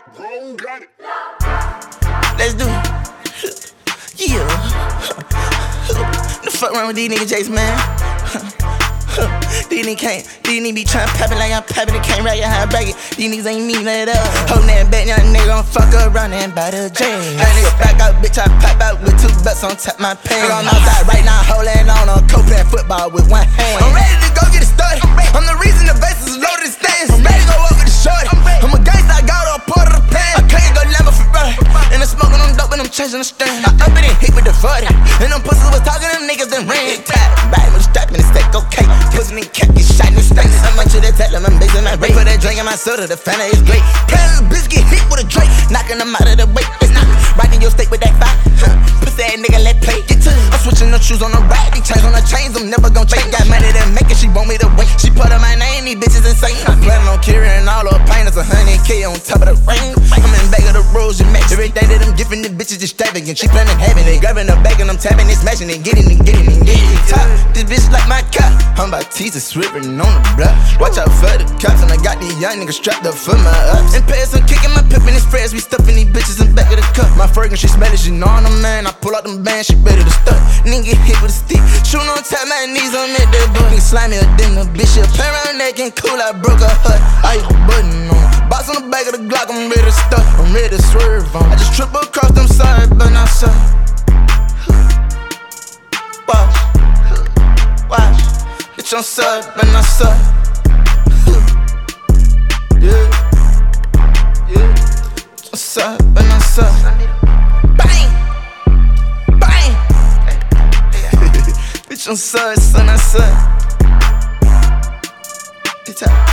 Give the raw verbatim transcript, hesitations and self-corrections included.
Wrong, got it. Let's do it. Yeah. The fuck wrong with these niggas, Jason, man? These niggas can't, these niggas be tryna pop it like I'm poppin', they can't rap it how I break it. These niggas ain't mean that up. Hold that back, young nigga gon' fuck around and buy the J. That nigga back out, bitch, I pop out with two bucks on top my pants. I'm outside right now, holding on a coat, playing football with one hand. I'm ready to go get it started. I'm the reason the bases is loaded and stands. I'm ready to go up with the shorty. I'm a gangsta, I got all part of the plan. I can't go never for running. And I'm smoking on dope and I'm chasing the string. I up it and hit with the forty. And them pussies was talking to them niggas, then ran tight. Riding with a strap and a stack, okay. Pussy nigga kept get shot in the stakes. I'm much of that tell them I'm basing my rate. Put that drink in my soda, the fanta is great. Playin' the bitch get hit with a Drake. Knocking them out of the way. It's not riding your steak with that fire. Huh. Pussy ass nigga, let play. Get to it. I'm switching the shoes on the ride. These chains on the chains, I'm never gon' change. Got money to make it, she want me to wait. She put up my name, these bitches insane. I'm planning on carrying all her pain. It's a hundred K on top of the ring. I'm in back of the rules, you match. Everything that I'm giving the bitches extravagant. She planning having it. Grabbing the bag and I'm tapping it, smashing it, getting it, getting it, getting it. Top. This bitch like my car. I'm about teasing, swimming on the block. Watch out for the cops, and I got these young niggas strapped up for my ups. In Paris, I'm kicking my pip in his prayers. We stuffing these bitches in back of the cup. My Fergie, she smell it, she know I'm the man. I pull out them bands, she ready to stuff. Nigga get hit with a stick. Shooting on top, my knees, I'm at that book. Nigga slimy a dim, the bitch, she'll play around neck and cool. I broke her hut. I hit the button on. Box on the back of the Glock, I'm ready to stuff. I'm ready to swerve on. I just trip across them sides, but not so. Watch, watch. Bitch, I'm sub, but not sub. Yeah, yeah. I'm sub, but not sub. Bang, bang. Bitch, I'm sub, son, I sub. It's up.